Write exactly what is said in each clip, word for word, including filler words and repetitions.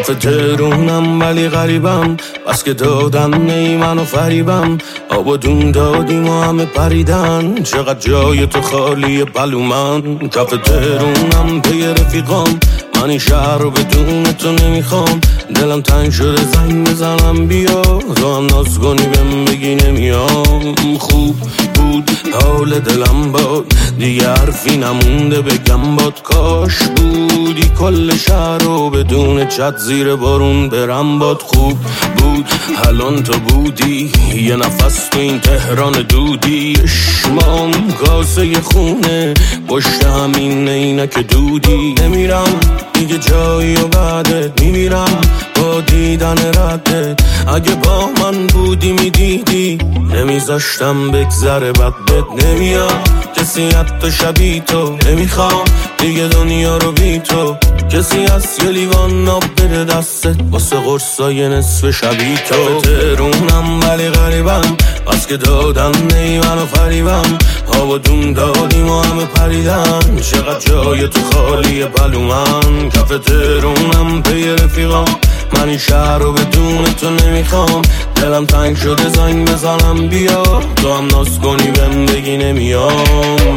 کف تهرونم ولی غریبم، بس که دادن نی منو فریبم. آب و دون دادیم و همه پریدن، چقدر جای تو خالی بلومن. کف تهرونم پی رفیقام، من این شهر رو بدون تو نمیخوام. دلم تنگ شده زنگ بزنم بیا، تو هم ناز کنی بهم بگی نمیام. خوب بود حال دلم باد، دیگه حرفی نمونده بگم باد. کاش بودی کل شهر رو بدون چت زیر بارون برم باد. خوب بود الان تو بودی، یه نفس تو این تهران دودی. اشمام کاسه خونه پشت همین عینک دودی. نمیرم دیگه جایی و بعدت میمیرم با دیدن ردت. اگه با من بودی میدیدی نمیذاشتم بگذره بد بد. نمیاد کسی حتی شبیه تو، نمیخوام دیگه دنیا رو بی تو. کسی هست یه لیوان آب بده دستت واسه قرصای نصف شبیه تو. تهرونم ولی غریبم، بس که دادن نی منو فریبم. آب و دون دادیم و همه پریدن، چقدر جای تو خالی بلومن. کف تهرونم پی رفیقام، من این شهر رو بدون تو نمیخوام. دلم تنگ شده زنگ بزنم بیا، تو هم ناز کنی بهم بگی نمیام.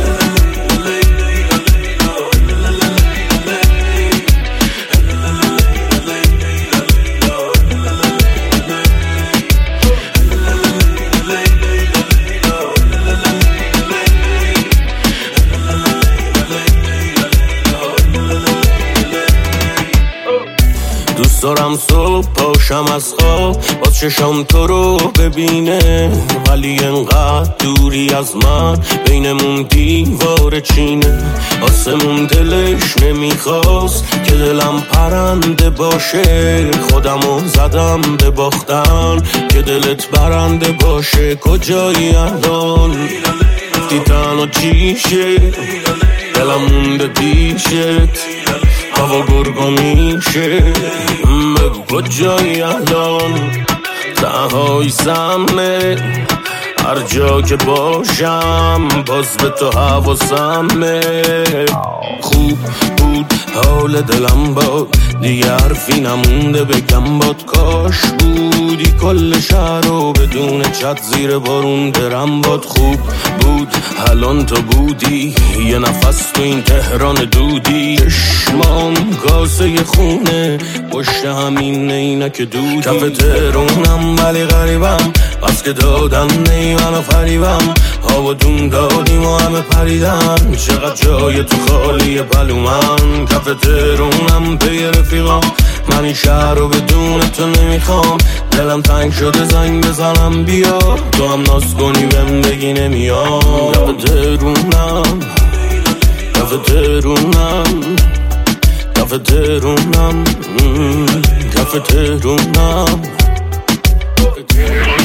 دوست دارم صبح پاشم از خواب با چشام تو رو ببینه، ولی انقدر دوری از من بینمون دیوار چینه. آسمون دلش نمیخواست که دلم پرنده باشه، خودمو زدم به باختن که دلت برنده باشه. کجایی الان دیدن و چیشه، دلم مونده پیشت هوا گرگو میشه. بگو کجایی الان تنهایی سمه، هر جا که باشم باز به تو حواسمه. خوب بود حال دلم باد، دیگه حرفی نمونده بگم باد. کاش بودی کل شهر رو بدون چت زیر بارون برم باد. خوب بود الان تو بودی، یه نفس تو این تهران دودی. چشمام کاسه خونه پشت همین عینک دودی. کف تهرونم ولی غریبم، بس که دادن نی منو فریبم. آب و دون دادیم و همه پریدن، چقدر جای تو خالی بلومن. کف تهرونم پی رفیقام، من این شهر رو بدون تو نمیخوام. دلم تنگ شده زنگ بزنم بیا، تو هم ناز کنی بهم بگی نمیام. کف تهرونم کف تهرونم کف تهرونم کف تهرونم